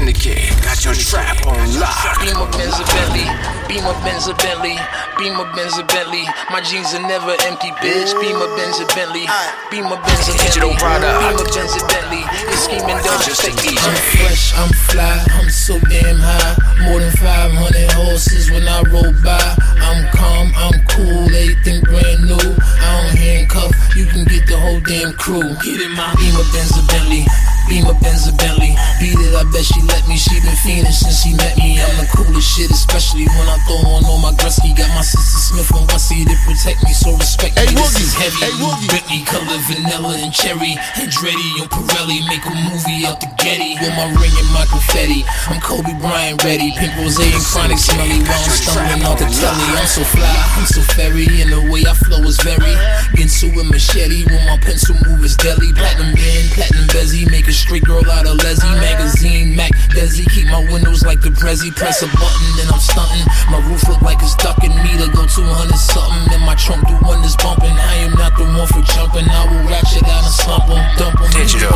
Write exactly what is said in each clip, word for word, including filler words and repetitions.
Syndicate got your trap on lock. Beamer Benz a Bentley, Beamer Benz a Bentley, Beamer Benz a Bentley. My jeans are never empty, bitch. Beamer Benz a Bentley, Beamer Benz a Bentley, Beamer Benz a Bentley. This scheming don't affect me. I'm fresh, I'm fly, I'm so damn high. More than five hundred horses when I roll by. I'm calm, I'm cool, everything brand new. I don't handcuff, you can get the whole damn crew. Get in my Beamer Benz a Bentley, Beamer Benz a Bentley. Beat it, I bet she let me. She been fiending since she met me. I'm the coolest shit, especially when I throw on all my Gretzky. Got my sister Smith and Wessie to protect me, so respect me. Hey, this is heavy. Hey, Bentley color, vanilla and cherry. Andretti on Pirelli, make a movie out the Getty. With my ring and my confetti, I'm Kobe Bryant ready. Pink rose and chronic smelly while I'm stumbling off the telly. I'm so fly, I'm so fairy, and the way I flow is very Ginsu with machete. When my pencil move is deadly. Platinum band, platinum bezzy, make a straight girl out of Leslie. Magazine, Mac, Desi, keep my windows like the Prezi. Press a button, then I'm stunting. My roof look like it's ducking me to go two hundred something. And my trunk do wonders bumping. I am not the one for jumping. I will ratchet out and slump em, dump em. Digital.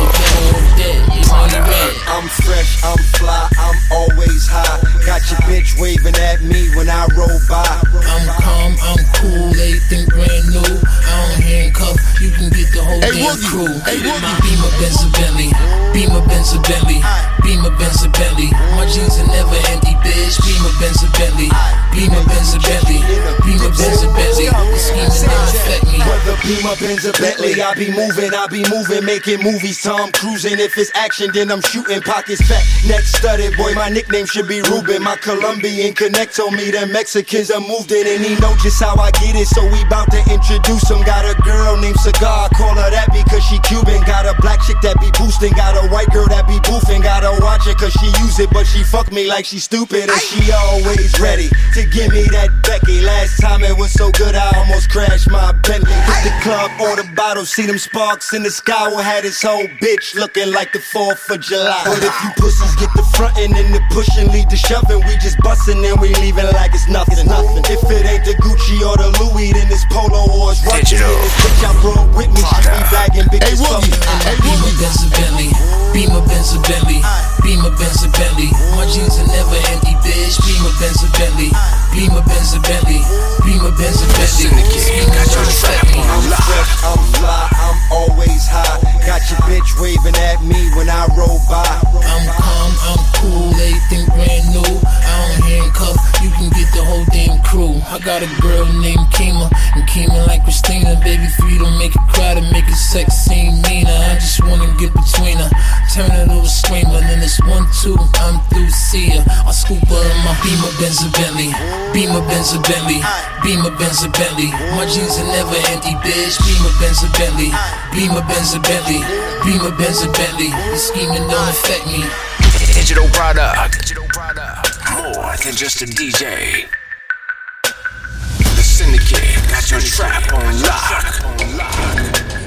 I'm fresh, I'm fly, I'm always high. Got your bitch waving at me when I roll by. I'm calm, I'm cool, everything brand new. I don't handcuff, you can get the whole hey, damn crew. Hey, my Beamer Benz a Bentley, Beamer Benz a Bentley, Beamer Benz a Bentley. My jeans are never empty, bitch. Beamer Benz a Bentley, Beamer Benz a Bentley, Beamer Benz a Bentley. The scheming don't affect me. Whether Beamer Benz a Bentley, I be moving, I be moving, making movies. Tom cruising, if it's action, then I'm shooting. Pockets fat, neck studded, boy, my nickname should be Ruben. My Colombian connect told me the Mexicans are moved in, and he know just how I get it, so we bout to introduce him. Got a girl named Cigar, I call her that because she Cuban. Got a black chick that be boosting, got a white girl that be boofing. Gotta watch it cause she use it, but she fuck me like she stupid, and she always ready to give me that Becky. Last time it was so good, I almost crashed my Bentley. Hit the club, order bottles, see them sparks in the sky. We had this whole bitch looking like the fourth of July. But if you pussies get the frontin' and the pushin', lead the shovin', we just bustin' and we leaving like it's nothing. nothing. If it ain't the Gucci or the Louis, then it's Polo or it's Russian. And this bitch I brought with me, she be bagging bitches for me. Beamer Benz a Bentley, Beamer Benz a Bentley, Beamer Benz a Bentley. My jeans are never empty, bitch. Beamer Benz a Bentley, Beamer Benz a Bentley, Beamer Benz a Bentley. Got your trap on I'm fresh, I'm fly, I'm always high. Got your bitch waving at me when I roll by. I'm calm, I'm cool, everything brand new. I don't handcuff, you can get the whole damn crew. I got a girl named Kima, and Kima like Christina. Baby free, don't make it cry, to make it sex seem meaner. I just wanna get between her, turn her to a screamer. Then it's one, two, I'm through, see her. I scoop her in my Beamer Benz a Bentley, Beamer Benz a Bentley, Beamer Benz a Bentley. My jeans are never empty, bitch. Beamer Benz a Bentley, Beamer Benz a Bentley, Beamer Benz a Bentley. The scheming don't affect me. Digital product. Digital product. More than just a D J. The Syndicate got your trap on lock.